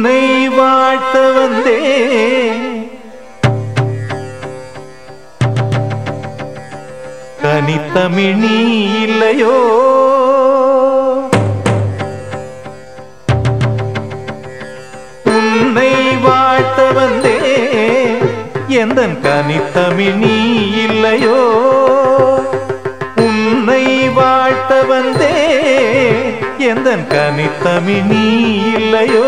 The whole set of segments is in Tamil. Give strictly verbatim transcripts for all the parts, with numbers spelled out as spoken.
உன்னை வாழ்த்த வந்தே கனித்தமிழ் நீ இல்லையோ உன்னை வாழ்த்த வந்தே எந்தன் கனித்தமிழ் நீ இல்லையோ உன்னை வாழ்த்த வந்தே எந்தன் கனித்தமிழ் நீ இல்லையோ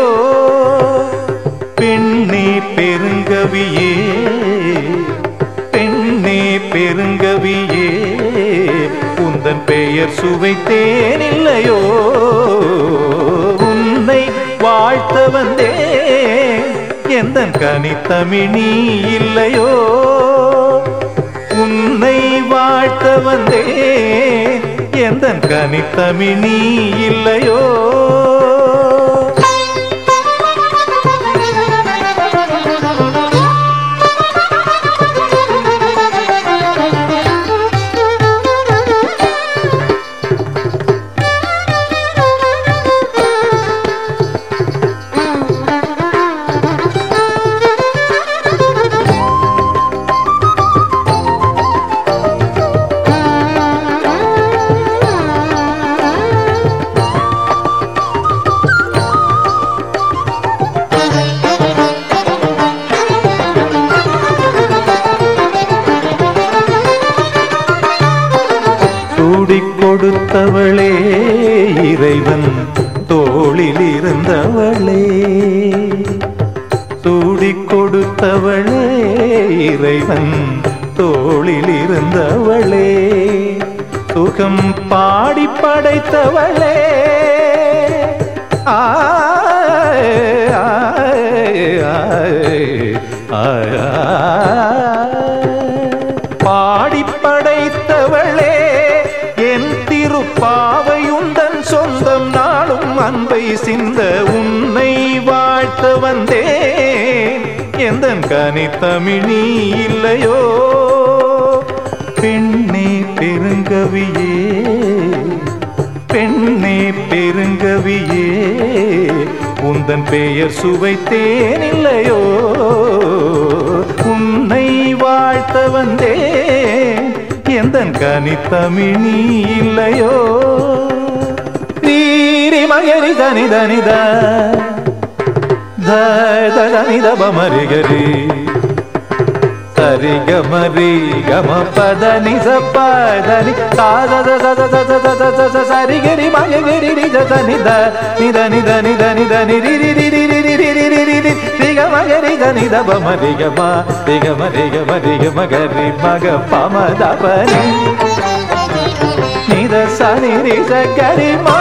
பெண்ணே பெருங்கவியே பெண்ணே பெருங்கவியே உந்தன் பெயர் சுவைத்தேன் இல்லையோ உன்னை வாழ்த்த வந்தே எந்தன் கனித்தமிழ் நீ இல்லையோ உன்னை வாழ்த்த வந்தே எந்தன் கனித்தமிழ் நீ இல்லையோ சூடிக் கொடுத்தவளே இறைவன் தோளில் இருந்தவளே சூடிக் கொடுத்தவளே இறைவன் தோளில் இருந்தவளே சுகம் பாடி படைத்தவளே ஆய் ஆய் ஆய் பாடி படைத்தவளே என் திருப்பாவையுந்தன் சொந்தம் நாளும் அன்பை சிந்த உன்னை வாழ்த்த வந்தேன் எந்தன் கனித்தமிழ் நீ இல்லையோ பெண்ணே பெருங்கவியே பெண்ணே பெருங்கவியே உந்தன் பெயர் சுவைத்தேன் இல்லையோ உன்னை வாழ்த்த வந்தேன் எந்தன் கனித்தமிழ் நீ இல்லையோ நீரி மகரி தனி தனித தனி தமரிகரி சரி கமரி கம பதனி சப்பதனி சரிகரி மகரி நித நித நித நித நித நிரி ரிக மகரி தனி தப மரி கம ரிக மரி கம ரிக மகரி மக பம தபனி நித சனி ரிச கரி மா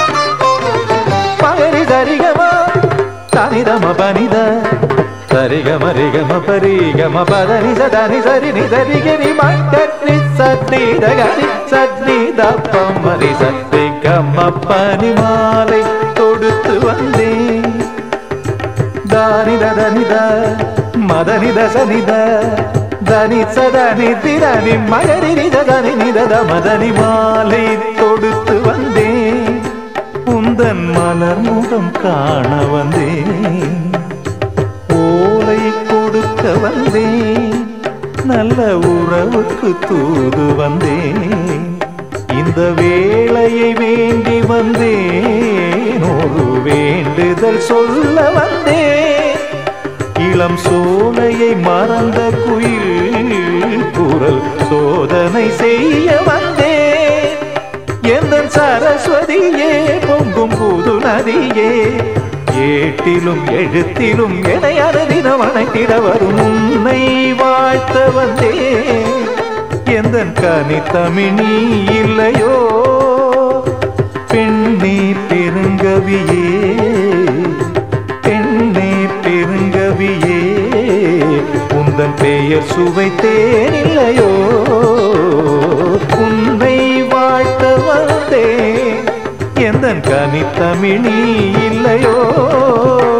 மகரி சரி கம தனி தம பனித சரி கம ரிக ம பரி கம பதனி சதனி சரி நி சரி கரி மகரி சத்னி தகரி சத்னி தப்ப மரி சத்னி கம பனி மாலை தொடுத்து வந்தேன் தானி தனித மதனி தசனித தனி சதனி திரணி மகரி நிதனி நித மதனி மாலை தொடுத்து வந்தேன் உந்தன் மலர் முகம் காண வந்தேன் ஓலை கொடுக்க வந்தேன் நல்ல உறவுக்கு தூது வந்தேன் இந்த வேளையை வேண்டி வந்தேன் ஒரு வேண்டுதல் சொல்ல வந்தேன் இளம் சோலையை மறந்த குயில் குரல் சோதனை செய்ய வந்தேன் எந்தன் சரஸ்வதியே பொங்கும் புது நதியே ஏட்டிலும் எழுத்திலும் என்னை அனுதினம் அணைத்திட வரும் உன்னை வாழ்த்த வந்தேன் எந்தன் கனித்தமிழ் நீ இல்லையோ பெண்ணே பெருங்கவியே பெண்ணே பெருங்கவியே உந்தன் பெயர் சுவைத்தேன் இல்லையோ உன்னை வாழ்த்த வந்தேன் எந்தன் கனித்தமிழ் நீ இல்லையோ